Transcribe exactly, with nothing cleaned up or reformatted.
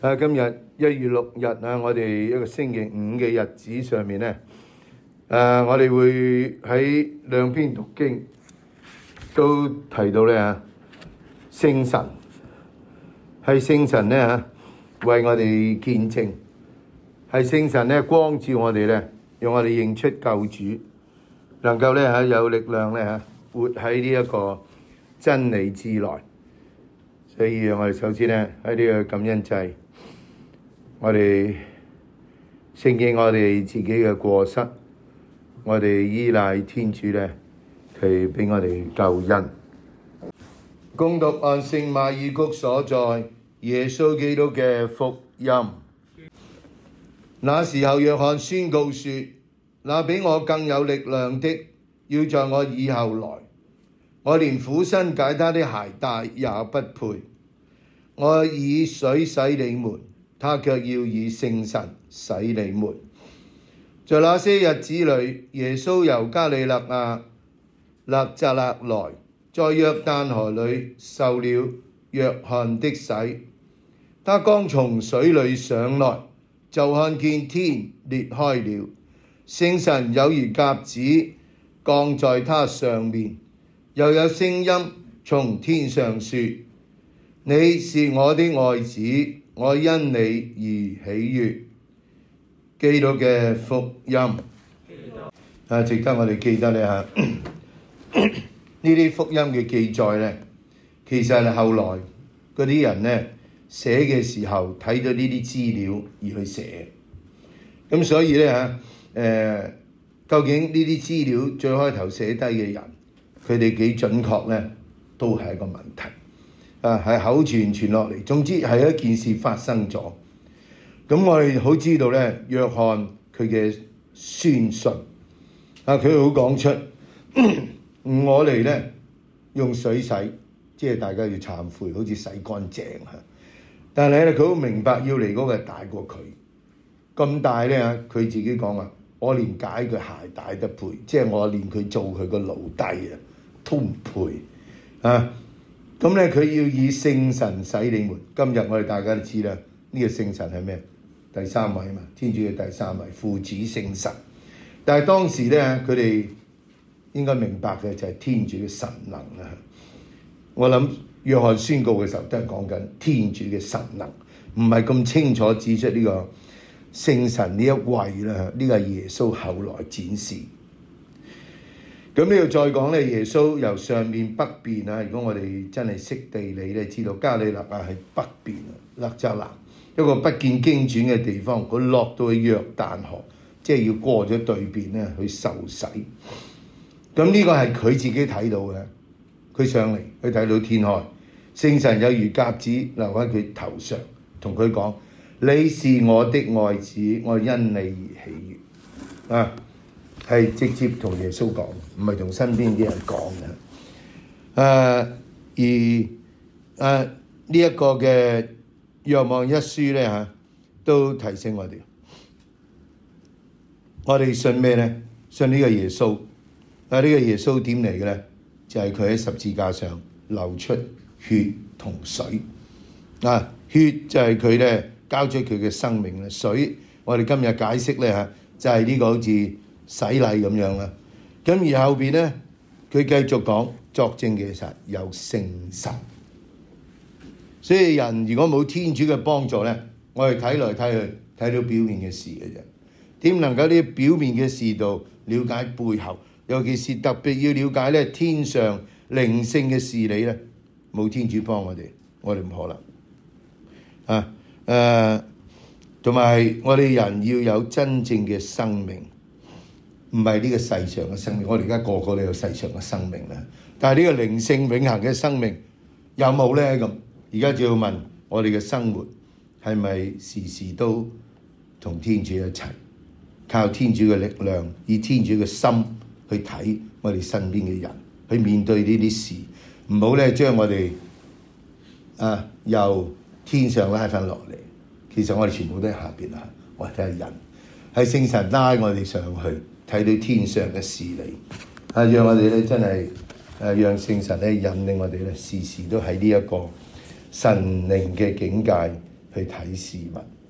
啊，今日一月六日啊，我哋一個星期五嘅日子上面咧，誒、啊，我哋會喺兩篇讀經都提到咧嚇，聖神係聖神咧嚇，為我哋見證，係聖神咧光照我哋咧，讓我哋認出救主，能夠咧嚇有力量咧嚇活喺呢一個真理之內。所以我哋首先咧喺呢個感恩祭，我哋承認我哋自己嘅過失，我哋依賴天主咧，佢俾我哋救恩。恭讀按聖馬爾谷所在耶穌基督嘅福音。那時候，約翰宣告說：那比我更有力量的，要在我以後來，我連俯身解他的鞋帶也不配。我以水洗你們，他卻要以聖神洗你們。在那些日子裏，耶穌由加里肋亞納匝肋來，在約旦河裏受了約翰的洗。他剛從水裏上來，就看見天裂開了，聖神有如鴿子降在他上面，又有聲音從天上說：你是我的愛子，我因你而喜悅。基督嘅福音啊，值得我哋記得咧嚇。呢啲福音嘅記載咧，其實係後來嗰啲人咧寫嘅時候睇到呢啲資料而去寫。咁所以咧嚇誒，究竟呢啲資料最開頭寫低嘅人，佢哋幾準確咧，都係一個問題。啊，係口傳傳落嚟，總之係一件事發生咗。咁我哋好知道咧，約翰佢嘅宣信啊，佢好講出我嚟咧用水洗，即係大家要懺悔，好似洗乾淨嚇。但係咧，佢好明白要嚟嗰個係大過佢，咁大咧嚇，佢自己講話，我連解佢鞋帶都配，即係我連佢做佢個奴隸啊都唔配啊！咁咧，佢要以聖神洗你們。今日我哋大家都知啦，呢、這個聖神係咩？第三位啊嘛，天主嘅第三位，父子聖神。但係當時咧，佢哋應該明白嘅就係天主嘅神能啦。我諗約翰宣告嘅時候都係講緊天主嘅神能，唔係咁清楚指出呢個聖神呢一位啦。呢、這個係耶穌後來展示。咁呢度再講咧，耶穌由上面北邊啊！如果我哋真係識地理咧，知道加里肋亞係北邊啊，納匝肋一個不見經傳嘅地方，佢落到去約旦河，即係要過咗對邊咧去受洗。咁呢個係佢自己睇到嘅，佢上嚟佢睇到天開，聖神有如鴿子留喺佢頭上，同佢講：你是我的愛子，我因你而喜悅啊！係直接同耶穌講，唔係同身邊啲人講嘅。誒、啊、而誒呢一個嘅若望一書咧嚇，都提醒我哋，我哋信咩咧？信呢個耶穌。啊，呢、這個耶穌點嚟嘅咧？就係佢喺十字架上流出血同水。啊，血就係佢咧交出佢嘅生命咧，水我哋今日解釋咧嚇，就係、是、呢個好似洗禮咁樣啦，咁而後邊咧，佢繼續講作證嘅實有聖神，所以人如果冇天主嘅幫助咧，我哋睇來睇去睇到表面嘅事嘅啫，點能夠呢表面嘅事度了解背後，尤其是特別要了解咧天上靈性嘅事理咧，冇天主幫我哋，我哋唔可能啊誒，同埋我哋人要有真正嘅生命。唔係呢個世上嘅生命，我哋而家個個都有世上嘅生命啦。但係呢個靈性永恆嘅生命有冇咧？咁而家就要問我哋嘅生活係咪時時都同天主一齊，靠天主嘅力量，以天主嘅心去睇我哋身邊嘅人，去面對呢啲事，唔好咧將我哋啊由天上拉翻落嚟。其實我哋全部都喺下邊啊，我哋睇下人係聖神拉我哋上去。睇到天上嘅事理，啊，讓我哋咧真係誒，讓聖神咧引領我哋咧，時時都喺呢一個神靈嘅境界， 去睇事物。